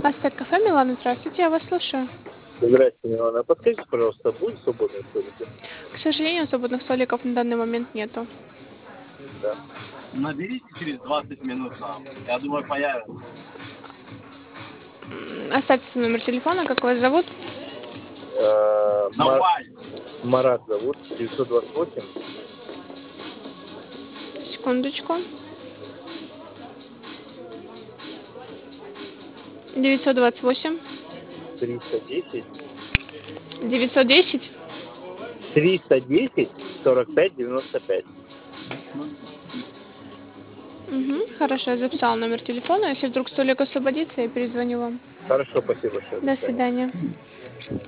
Астек кафе, Милана, здравствуйте, я вас слушаю. Здравствуйте, Милана. Подскажите, пожалуйста, будет свободные столики? К сожалению, свободных столиков на данный момент нету. Да. Наберите через 20 минут нам. Я думаю, появится. Оставьте свой номер телефона, как вас зовут? Давай! Марат зовут. 928 Секундочку. 928 310 910. 310 45 95. Хорошо, я записала номер телефона. Если вдруг столик освободится, я перезвоню вам. Хорошо, спасибо большое. До свидания.